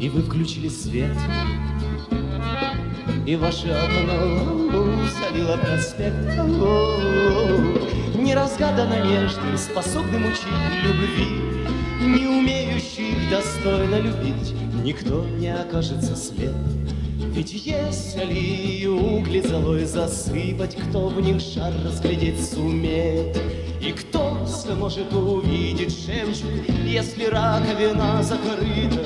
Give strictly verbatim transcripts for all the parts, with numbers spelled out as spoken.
И вы включили свет, и ваше окно залило проспект. Неразгаданно нежным, способным учить любви, не умеющих достойно любить, никто не окажется слеп. Ведь если угли золой засыпать, кто в них шар разглядеть сумеет? И кто сможет увидеть жемчуг, если раковина закрыта?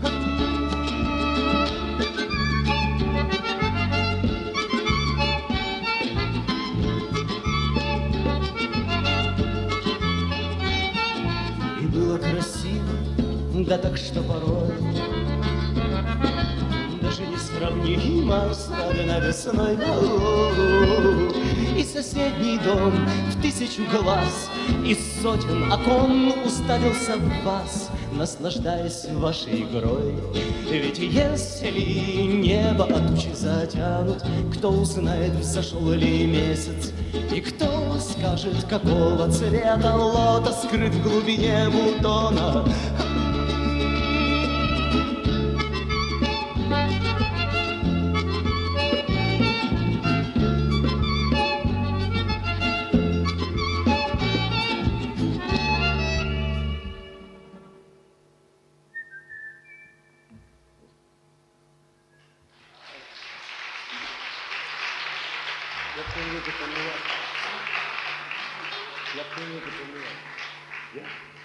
И было красиво, да так что порой даже несравнимо с радостной весной. И соседний дом в тысячу глаз из сотен окон уставился в вас, наслаждаясь вашей игрой. Ведь если небо от тучи затянут, кто узнает, взошел ли месяц? И кто скажет, какого цвета лотос скрыт в глубине бутона? Я помню, это поняла. Я помню, это поняла. Я